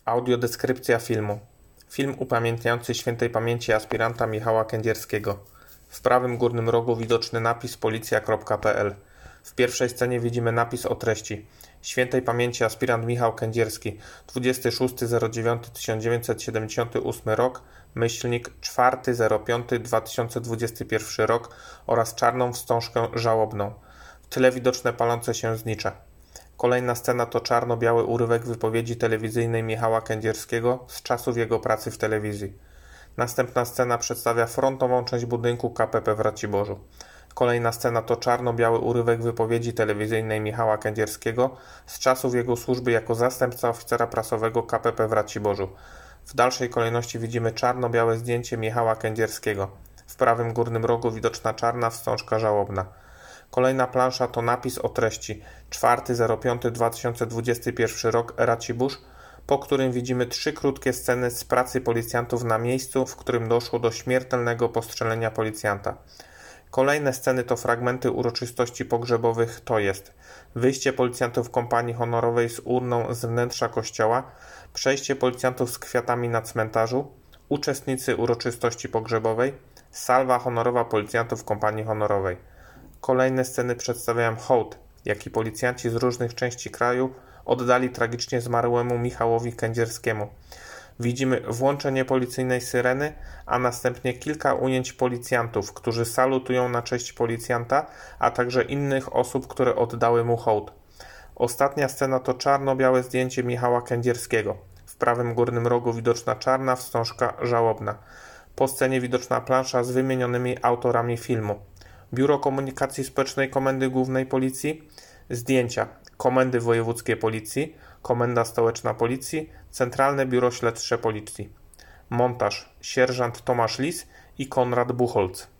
Audiodeskrypcja filmu. Film upamiętniający świętej pamięci aspiranta Michała Kędzierskiego. W prawym górnym rogu widoczny napis policja.pl. W pierwszej scenie widzimy napis o treści: świętej pamięci aspirant Michał Kędzierski, 26.09.1978 rok, myślnik 4.05.2021 rok oraz czarną wstążkę żałobną. W tle widoczne palące się znicze. Kolejna scena to czarno-biały urywek wypowiedzi telewizyjnej Michała Kędzierskiego z czasów jego pracy w telewizji. Następna scena przedstawia frontową część budynku KPP w Raciborzu. Kolejna scena to czarno-biały urywek wypowiedzi telewizyjnej Michała Kędzierskiego z czasów jego służby jako zastępca oficera prasowego KPP w Raciborzu. W dalszej kolejności widzimy czarno-białe zdjęcie Michała Kędzierskiego. W prawym górnym rogu widoczna czarna wstążka żałobna. Kolejna plansza to napis o treści 4.05.2021 rok, Racibórz, po którym widzimy 3 krótkie sceny z pracy policjantów na miejscu, w którym doszło do śmiertelnego postrzelenia policjanta. Kolejne sceny to fragmenty uroczystości pogrzebowych, to jest wyjście policjantów kompanii honorowej z urną z wnętrza kościoła, przejście policjantów z kwiatami na cmentarzu, uczestnicy uroczystości pogrzebowej, salwa honorowa policjantów kompanii honorowej. Kolejne sceny przedstawiają hołd, jaki policjanci z różnych części kraju oddali tragicznie zmarłemu Michałowi Kędzierskiemu. Widzimy włączenie policyjnej syreny, a następnie kilka ujęć policjantów, którzy salutują na cześć policjanta, a także innych osób, które oddały mu hołd. Ostatnia scena to czarno-białe zdjęcie Michała Kędzierskiego. W prawym górnym rogu widoczna czarna wstążka żałobna. Po scenie widoczna plansza z wymienionymi autorami filmu. Biuro Komunikacji Społecznej Komendy Głównej Policji, zdjęcia Komendy Wojewódzkiej Policji, Komenda Stołeczna Policji, Centralne Biuro Śledcze Policji. Montaż sierżant Tomasz Lis i Konrad Buchholz.